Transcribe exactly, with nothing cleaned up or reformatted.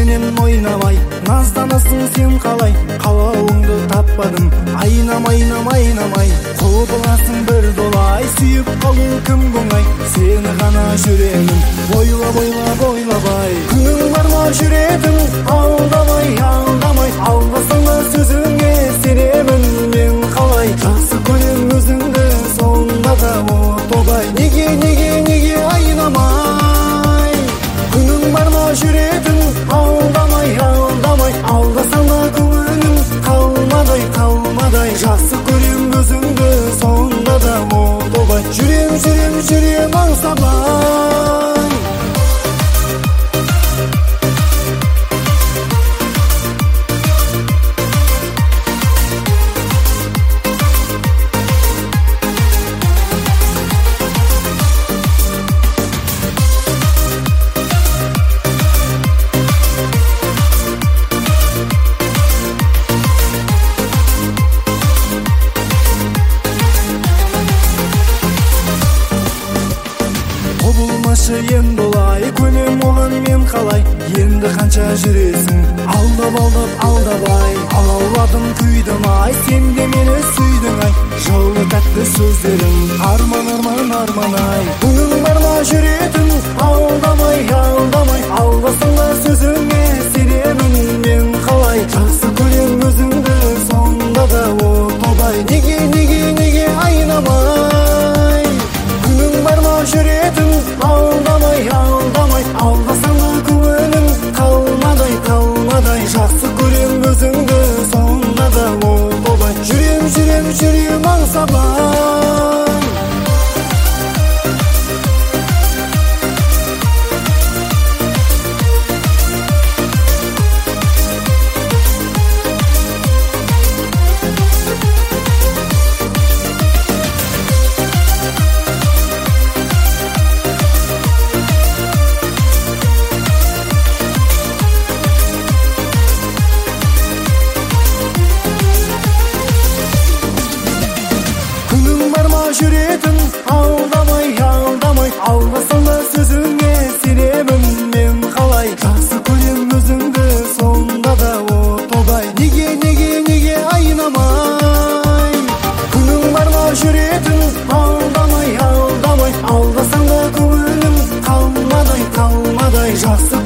менен ойнамай, назданасың сен қалай, қалауыңды таппадым, айнам айнам айнамай, құбыласың бір долай, сүйіп қалу кім оңай, сені ғана жүремін, ойлап ойлап ойлабай. Күнің бар ма жүретін, алдамай алдамай, алғасың да сөзіңе сенемін мен қалай, жақсы көрем өзіңді сонда да отобай, неге неге неге айнамай. Күнің бар ма жүретін, алдамай алдамай, алдасаң да көңілің қалмадай қалмадай, жақсы көрем өзіңді сонда да отобай, жүрем жүрем жүрем аңсамай. Құбылмашы енді олай, көнем оған мен қалай, енді қанша жүресің, алдап алдап алдабай, алауладым күйдім ай, сен де мені сүйдің ай, жылы тәтті сөздерің, арман арман арман ай. Күнің бар ма жүретін, алдамай алдамай, алғасың да сөзіңе сенемін мен қалай, жақсы көрем өзіңді сонда да отобай, неге неге неге айнамай. Күнің бар ма жүретін, алдамай алдамай, алғасаң да көңілің қалмадай қалмадай, жақсы көрем өзіңді сонда да отобай, жүрем жүрем жүрем аңсамай. Жүретін, алдамай алдамай, алғасаң да сөзіңе сенемін мен қалай, жақсы көрем өзіңді сонда да отобай, неге неге неге айнамай. Күнің бар ма жүретін, алдамай алдамай, алғасаң да көңілің қалмадай қалмадай, жақсы